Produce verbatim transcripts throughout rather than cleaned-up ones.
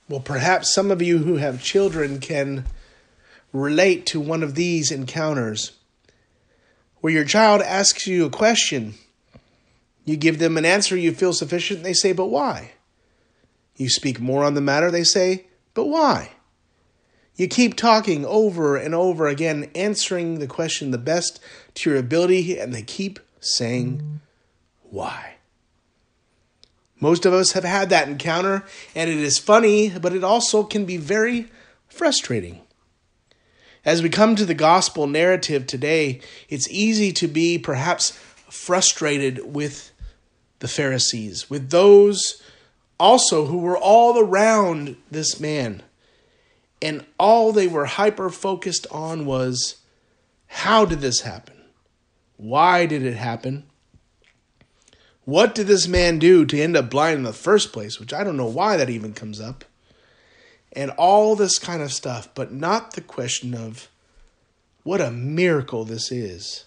Well, perhaps some of you who have children can relate to one of these encounters where your child asks you a question. You give them an answer you feel sufficient. They say, but why? You speak more on the matter. They say, but why? You keep talking over and over again, answering the question the best to your ability, and they keep saying, why? Most of us have had that encounter, and it is funny, but it also can be very frustrating. As we come to the gospel narrative today, it's easy to be perhaps frustrated with the Pharisees, with those also who were all around this man. And all they were hyper-focused on was, how did this happen? Why did it happen? What did this man do to end up blind in the first place? Which I don't know why that even comes up. And all this kind of stuff, but not the question of what a miracle this is.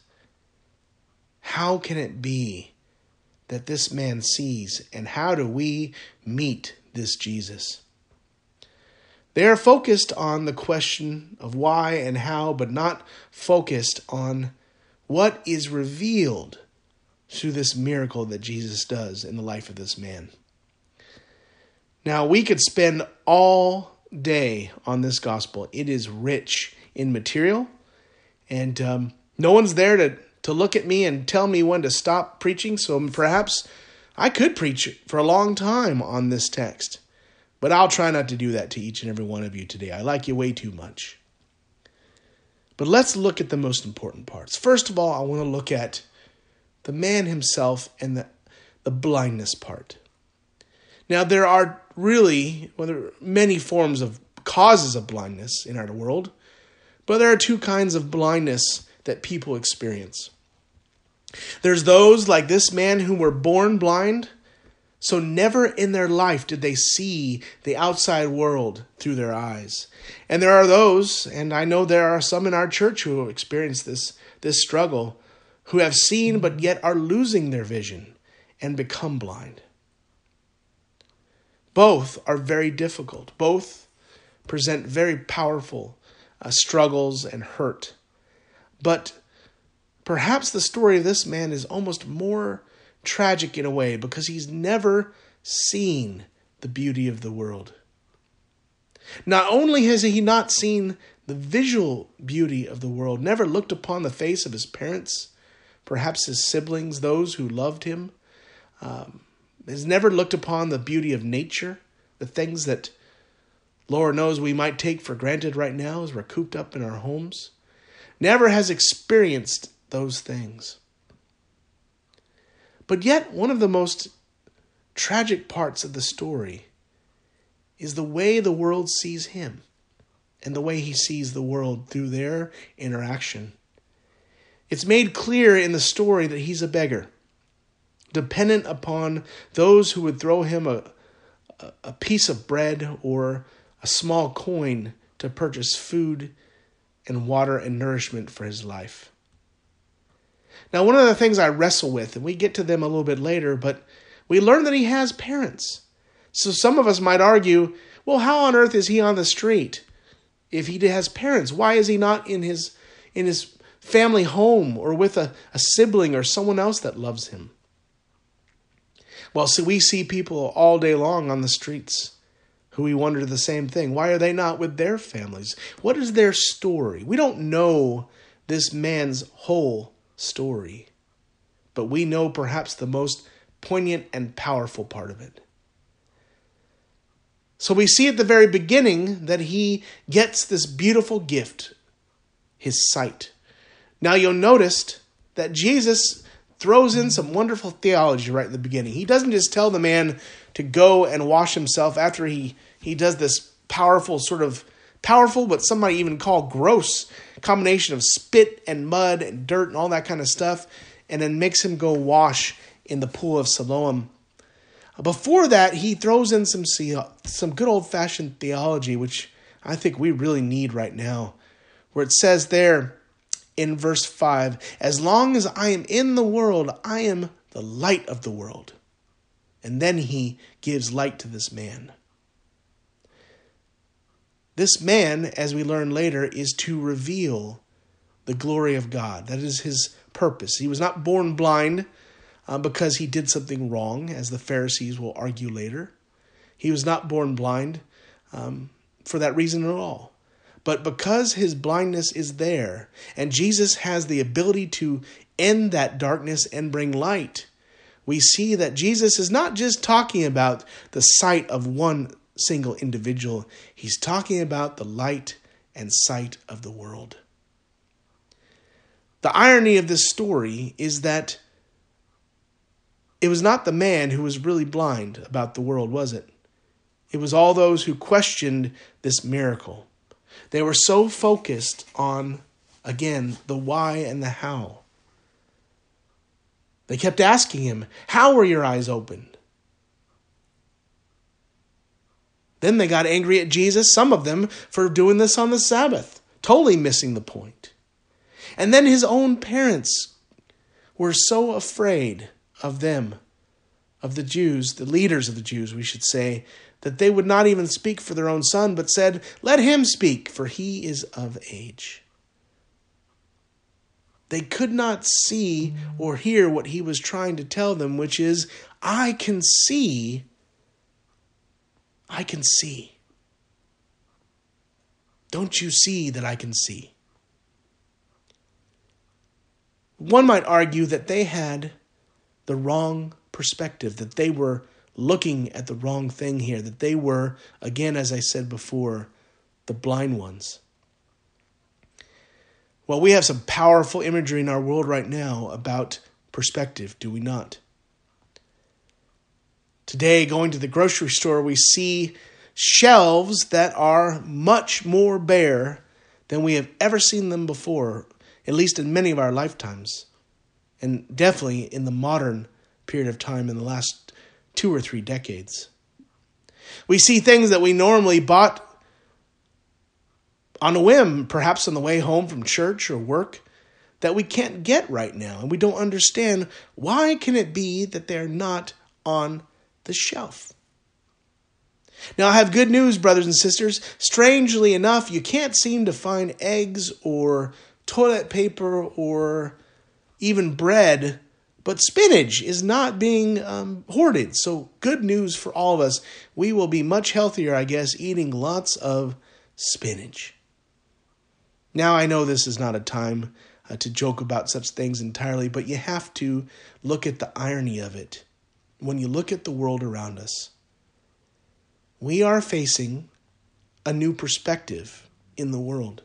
How can it be that this man sees, and how do we meet this Jesus? They are focused on the question of why and how, but not focused on what is revealed through this miracle that Jesus does in the life of this man. Now, we could spend all day on this gospel. It is rich in material, and um, no one's there to, to look at me and tell me when to stop preaching, so perhaps I could preach for a long time on this text, but I'll try not to do that to each and every one of you today. I like you way too much. But let's look at the most important parts. First of all, I want to look at the man himself and the, the blindness part. Now, there are really well, there are many forms of causes of blindness in our world, but there are two kinds of blindness that people experience. There's those like this man who were born blind, so never in their life did they see the outside world through their eyes. And there are those, and I know there are some in our church who have experienced this, this struggle, who have seen but yet are losing their vision and become blind. Both are very difficult. Both present very powerful uh, struggles and hurt. But perhaps the story of this man is almost more tragic in a way because he's never seen the beauty of the world. Not only has he not seen the visual beauty of the world, never looked upon the face of his parents, perhaps his siblings, those who loved him, um, has never looked upon the beauty of nature, the things that Lord knows we might take for granted right now as we're cooped up in our homes. Never has experienced those things. But yet, one of the most tragic parts of the story is the way the world sees him and the way he sees the world through their interaction. It's made clear in the story that he's a beggar, dependent upon those who would throw him a, a piece of bread or a small coin to purchase food and water and nourishment for his life. Now, one of the things I wrestle with, and we get to them a little bit later, but we learn that he has parents. So some of us might argue, well, how on earth is he on the street if he has parents? Why is he not in his in his family home or with a, a sibling or someone else that loves him? Well, so we see people all day long on the streets who we wonder the same thing. Why are they not with their families? What is their story? We don't know this man's whole story, but we know perhaps the most poignant and powerful part of it. So we see at the very beginning that he gets this beautiful gift, his sight. Now you'll notice that Jesus throws in some wonderful theology right at the beginning. He doesn't just tell the man to go and wash himself after he, he does this powerful sort of, powerful, but some might even call gross combination of spit and mud and dirt and all that kind of stuff, and then makes him go wash in the pool of Siloam. Before that, he throws in some some good old-fashioned theology, which I think we really need right now, where it says there in verse five, as long as I am in the world, I am the light of the world. And then he gives light to this man. This man, as we learn later, is to reveal the glory of God. That is his purpose. He was not born blind uh, because he did something wrong, as the Pharisees will argue later. He was not born blind um, for that reason at all. But because his blindness is there, and Jesus has the ability to end that darkness and bring light, we see that Jesus is not just talking about the sight of one single individual. He's talking about the light and sight of the world. The irony of this story is that it was not the man who was really blind about the world, was it? It was all those who questioned this miracle. They were so focused on, again, the why and the how. They kept asking him, how were your eyes opened? Then they got angry at Jesus, some of them, for doing this on the Sabbath, totally missing the point. And then his own parents were so afraid of them, of the Jews, the leaders of the Jews, we should say, that they would not even speak for their own son, but said, let him speak, for he is of age. They could not see or hear what he was trying to tell them, which is, I can see, I can see. Don't you see that I can see? One might argue that they had the wrong perspective, that they were looking at the wrong thing here, that they were, again, as I said before, the blind ones. Well, we have some powerful imagery in our world right now about perspective, do we not? Today, going to the grocery store, we see shelves that are much more bare than we have ever seen them before, at least in many of our lifetimes, and definitely in the modern period of time in the last two or three decades. We see things that we normally bought on a whim, perhaps on the way home from church or work, that we can't get right now, and we don't understand why can it be that they're not on the shelf. Now, I have good news, brothers and sisters. Strangely enough, you can't seem to find eggs or toilet paper or even bread, but spinach is not being um, hoarded. So good news for all of us. We will be much healthier, I guess, eating lots of spinach. Now, I know this is not a time uh, to joke about such things entirely, but you have to look at the irony of it. When you look at the world around us, we are facing a new perspective in the world.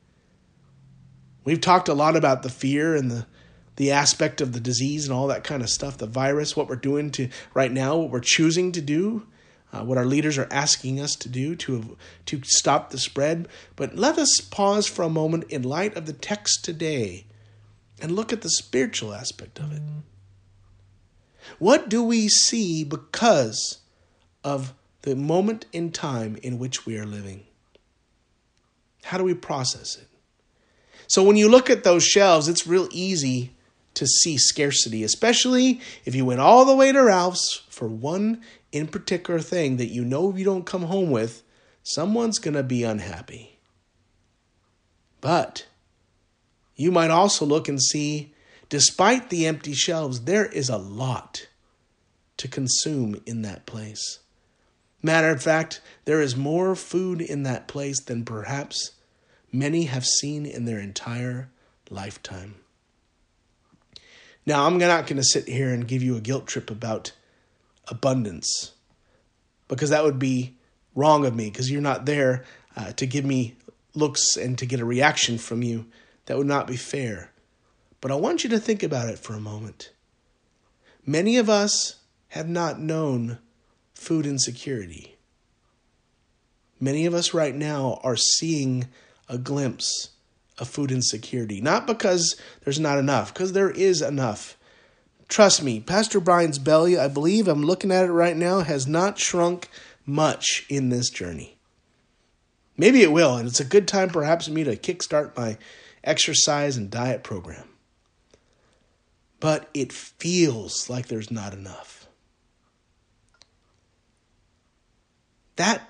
We've talked a lot about the fear and the, the aspect of the disease and all that kind of stuff, the virus, what we're doing to right now, what we're choosing to do, uh, what our leaders are asking us to do to, to stop the spread. But let us pause for a moment in light of the text today and look at the spiritual aspect of it. What do we see because of the moment in time in which we are living? How do we process it? So when you look at those shelves, it's real easy to see scarcity, especially if you went all the way to Ralph's for one in particular thing that you know if you don't come home with, someone's going to be unhappy. But you might also look and see, despite the empty shelves, there is a lot to consume in that place. Matter of fact, there is more food in that place than perhaps many have seen in their entire lifetime. Now, I'm not going to sit here and give you a guilt trip about abundance, because that would be wrong of me, because you're not there uh, to give me looks and to get a reaction from you. That would not be fair. But I want you to think about it for a moment. Many of us have not known food insecurity. Many of us right now are seeing a glimpse of food insecurity. Not because there's not enough, because there is enough. Trust me, Pastor Brian's belly, I believe, I'm looking at it right now, has not shrunk much in this journey. Maybe it will, and it's a good time perhaps for me to kickstart my exercise and diet program. But it feels like there's not enough. That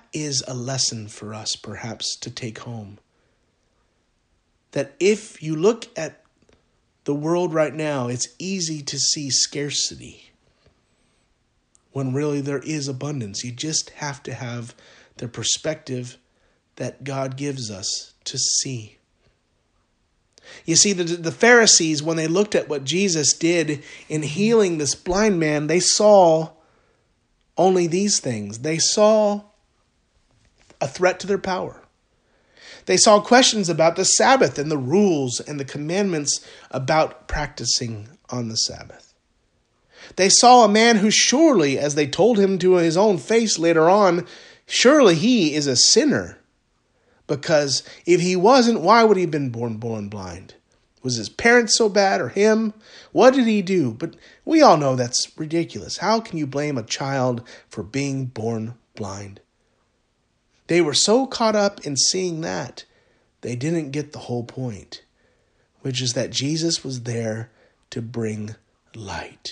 is a lesson for us, perhaps, to take home. That if you look at the world right now, it's easy to see scarcity when really there is abundance. You just have to have the perspective that God gives us to see. You see, the, the Pharisees, when they looked at what Jesus did in healing this blind man, they saw only these things. They saw a threat to their power. They saw questions about the Sabbath and the rules and the commandments about practicing on the Sabbath. They saw a man who surely, as they told him to his own face later on, surely he is a sinner. Because if he wasn't, why would he have been born born blind? Was his parents so bad or him? What did he do? But we all know that's ridiculous. How can you blame a child for being born blind? They were so caught up in seeing that, they didn't get the whole point, which is that Jesus was there to bring light.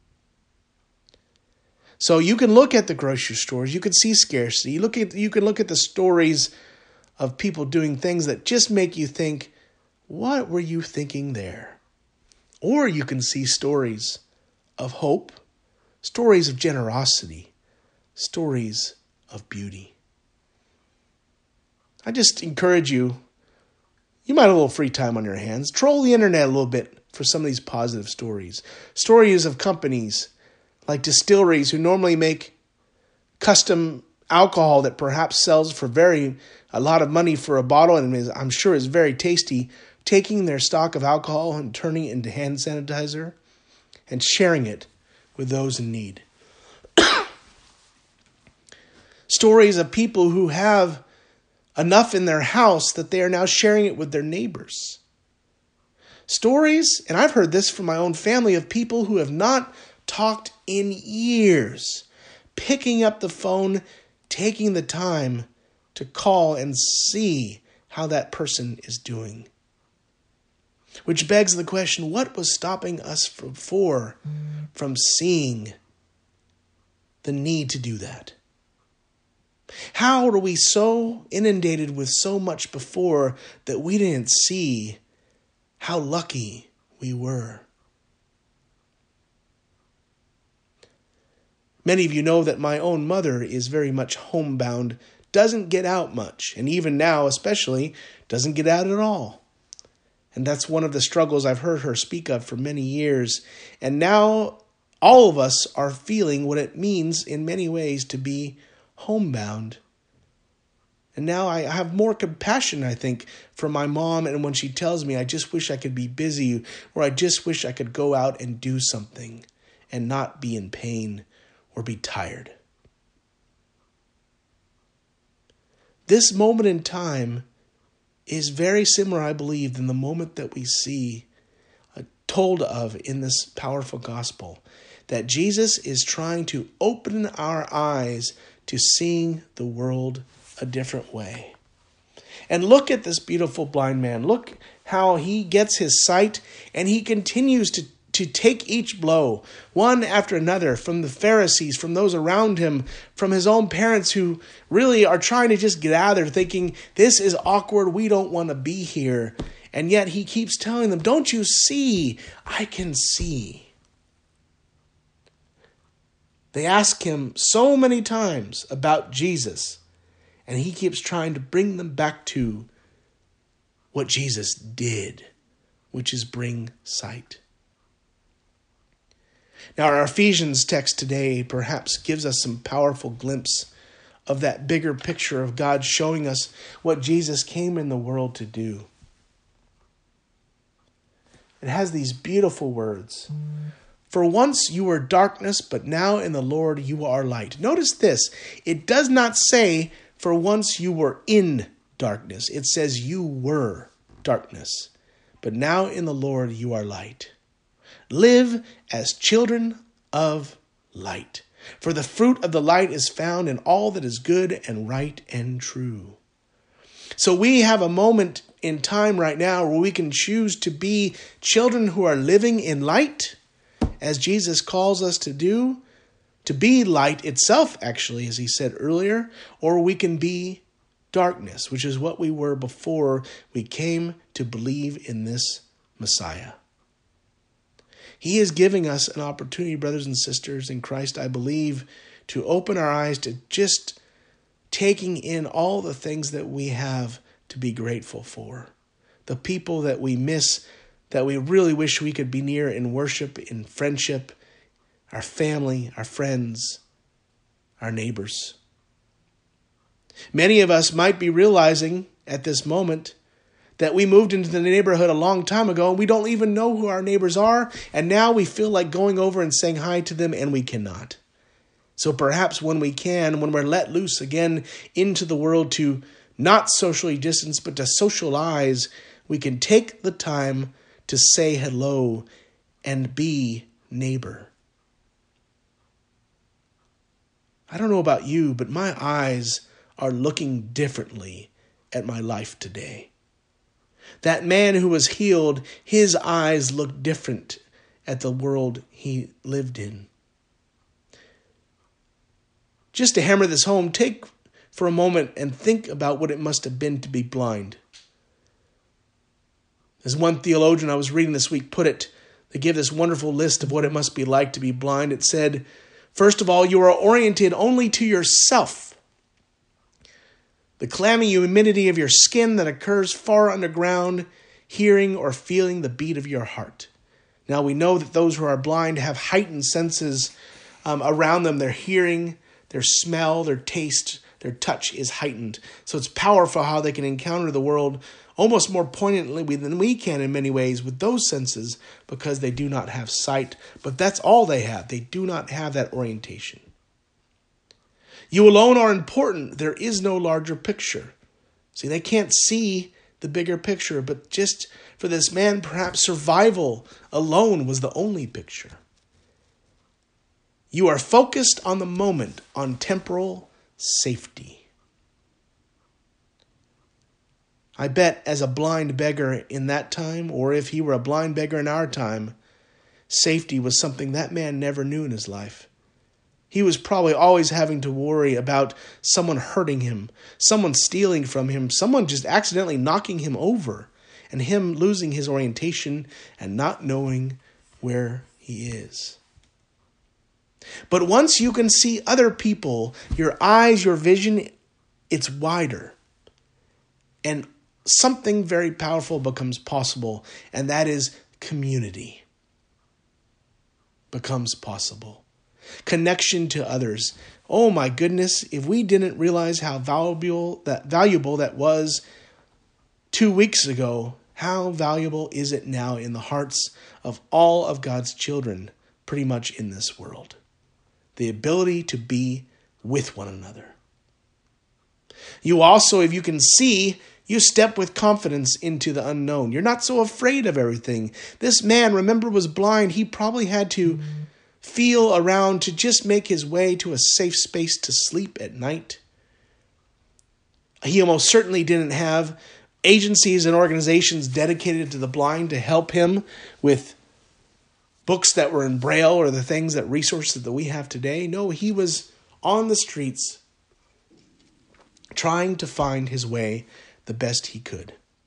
So you can look at the grocery stores, you can see scarcity, you look at you can look at the stories of people doing things that just make you think, what were you thinking there? Or you can see stories of hope, stories of generosity, stories of beauty. I just encourage you, you might have a little free time on your hands, troll the internet a little bit for some of these positive stories. Stories of companies like distilleries who normally make custom alcohol that perhaps sells for very a lot of money for a bottle, and is, I'm sure is very tasty, taking their stock of alcohol and turning it into hand sanitizer and sharing it with those in need. Stories of people who have enough in their house that they are now sharing it with their neighbors. Stories, and I've heard this from my own family, of people who have not talked in years, picking up the phone, taking the time to call and see how that person is doing. Which begs the question, what was stopping us from, for, from seeing the need to do that? How are we so inundated with so much before that we didn't see how lucky we were? Many of you know that my own mother is very much homebound, doesn't get out much, and even now especially doesn't get out at all. And that's one of the struggles I've heard her speak of for many years. And now all of us are feeling what it means in many ways to be homebound. And now I have more compassion, I think, for my mom. And when she tells me, I just wish I could be busy, or I just wish I could go out and do something and not be in pain or be tired. This moment in time is very similar, I believe, than the moment that we see uh, told of in this powerful gospel, that Jesus is trying to open our eyes to seeing the world a different way. And look at this beautiful blind man. Look how he gets his sight, and he continues to, to take each blow, one after another, from the Pharisees, from those around him, from his own parents who really are trying to just get out of there thinking, this is awkward, we don't want to be here. And yet he keeps telling them, don't you see? I can see. They ask him so many times about Jesus, and he keeps trying to bring them back to what Jesus did, which is bring sight. Now, our Ephesians text today perhaps gives us some powerful glimpse of that bigger picture of God showing us what Jesus came in the world to do. It has these beautiful words. For once you were darkness, but now in the Lord you are light. Notice this. It does not say, for once you were in darkness. It says you were darkness, but now in the Lord you are light. Live as children of light. For the fruit of the light is found in all that is good and right and true. So we have a moment in time right now where we can choose to be children who are living in light, as Jesus calls us to do, to be light itself, actually, as he said earlier, or we can be darkness, which is what we were before we came to believe in this Messiah. He is giving us an opportunity, brothers and sisters in Christ, I believe, to open our eyes to just taking in all the things that we have to be grateful for. The people that we miss, that we really wish we could be near in worship, in friendship, our family, our friends, our neighbors. Many of us might be realizing at this moment that we moved into the neighborhood a long time ago and we don't even know who our neighbors are, and now we feel like going over and saying hi to them and we cannot. So perhaps when we can, when we're let loose again into the world to not socially distance but to socialize, we can take the time to say hello and be neighbor. I don't know about you, but my eyes are looking differently at my life today. That man who was healed, his eyes looked different at the world he lived in. Just to hammer this home, take for a moment and think about what it must have been to be blind. As one theologian I was reading this week put it, they give this wonderful list of what it must be like to be blind. It said, first of all, you are oriented only to yourself. The clammy humidity of your skin that occurs far underground, hearing or feeling the beat of your heart. Now we know that those who are blind have heightened senses um, around them. Their hearing, their smell, their taste, their touch is heightened. So it's powerful how they can encounter the world almost more poignantly than we can in many ways with those senses because they do not have sight. But that's all they have. They do not have that orientation. You alone are important. There is no larger picture. See, they can't see the bigger picture, but just for this man, perhaps survival alone was the only picture. You are focused on the moment, on temporal safety. I bet as a blind beggar in that time, or if he were a blind beggar in our time, safety was something that man never knew in his life. He was probably always having to worry about someone hurting him, someone stealing from him, someone just accidentally knocking him over, and him losing his orientation and not knowing where he is. But once you can see other people, your eyes, your vision, it's wider. And something very powerful becomes possible, and that is community becomes possible. Connection to others. Oh my goodness, if we didn't realize how valuable that valuable that was two weeks ago, how valuable is it now in the hearts of all of God's children, pretty much in this world? The ability to be with one another. You also, if you can see, you step with confidence into the unknown. You're not so afraid of everything. This man, remember, was blind. He probably had to feel around to just make his way to a safe space to sleep at night. He almost certainly didn't have agencies and organizations dedicated to the blind to help him with books that were in Braille or the things that resources that we have today. No, he was on the streets trying to find his way the best he could.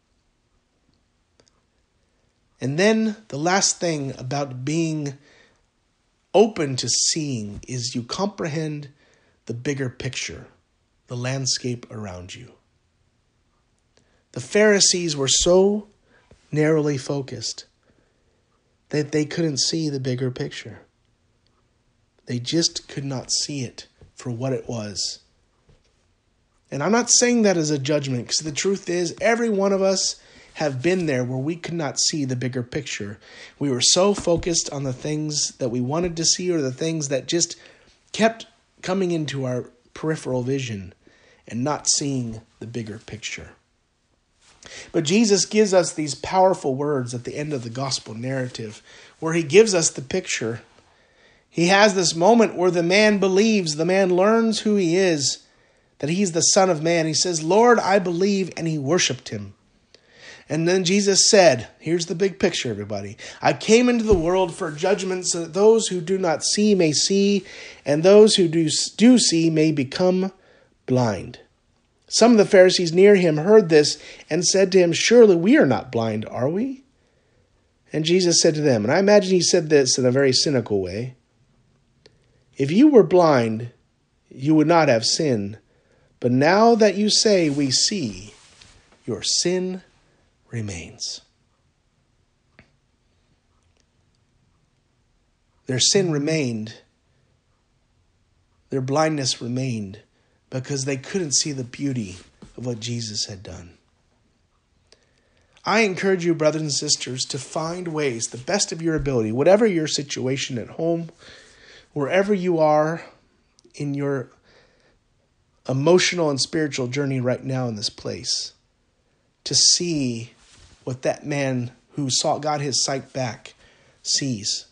And then the last thing about being open to seeing is you comprehend the bigger picture, the landscape around you. The Pharisees were so narrowly focused that they couldn't see the bigger picture. They just could not see it for what it was. And I'm not saying that as a judgment, because the truth is every one of us have been there where we could not see the bigger picture. We were so focused on the things that we wanted to see or the things that just kept coming into our peripheral vision and not seeing the bigger picture. But Jesus gives us these powerful words at the end of the gospel narrative where he gives us the picture. He has this moment where the man believes, the man learns who he is, that he's the Son of Man. He says, Lord, I believe, and he worshiped him. And then Jesus said, here's the big picture, everybody. I came into the world for judgment so that those who do not see may see, and those who do, do see may become blind. Some of the Pharisees near him heard this and said to him, surely we are not blind, are we? And Jesus said to them, and I imagine he said this in a very cynical way, if you were blind, you would not have sin. But now that you say we see, your sin remains. Their sin remained. Their blindness remained because they couldn't see the beauty of what Jesus had done. I encourage you, brothers and sisters, to find ways, the best of your ability, whatever your situation at home, wherever you are in your emotional and spiritual journey right now in this place, to see what that man who saw got his sight back sees.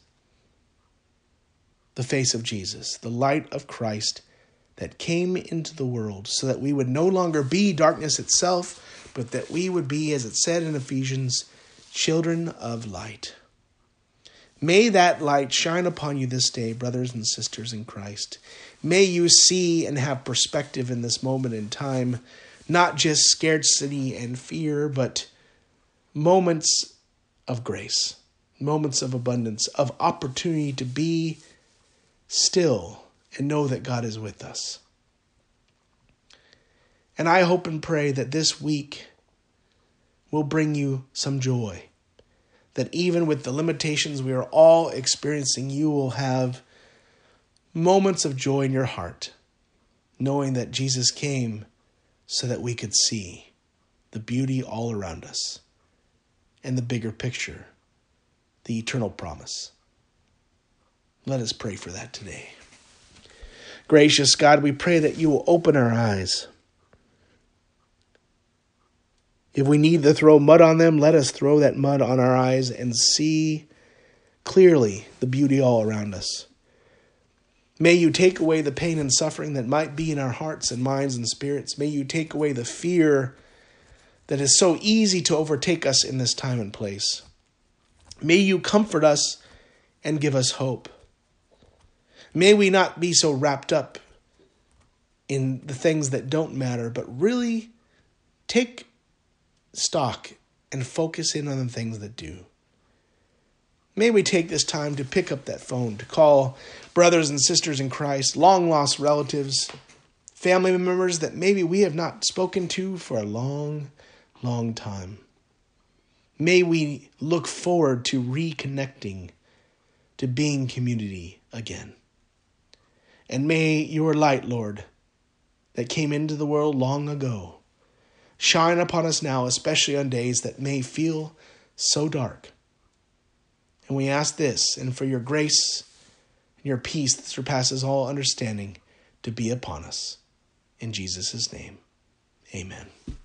The face of Jesus, the light of Christ that came into the world so that we would no longer be darkness itself, but that we would be, as it said in Ephesians, children of light. May that light shine upon you this day, brothers and sisters in Christ. May you see and have perspective in this moment in time, not just scarcity and fear, but moments of grace, moments of abundance, of opportunity to be still and know that God is with us. And I hope and pray that this week will bring you some joy, that even with the limitations we are all experiencing, you will have moments of joy in your heart, knowing that Jesus came so that we could see the beauty all around us and the bigger picture, the eternal promise. Let us pray for that today. Gracious God, we pray that you will open our eyes. If we need to throw mud on them, let us throw that mud on our eyes and see clearly the beauty all around us. May you take away the pain and suffering that might be in our hearts and minds and spirits. May you take away the fear that is so easy to overtake us in this time and place. May you comfort us and give us hope. May we not be so wrapped up in the things that don't matter, but really take stock and focus in on the things that do. May we take this time to pick up that phone, to call brothers and sisters in Christ, long-lost relatives, family members that maybe we have not spoken to for a long, long time. May we look forward to reconnecting, to being community again. And may your light, Lord, that came into the world long ago, shine upon us now, especially on days that may feel so dark. And we ask this, and for your grace and your peace that surpasses all understanding to be upon us. In Jesus' name, amen.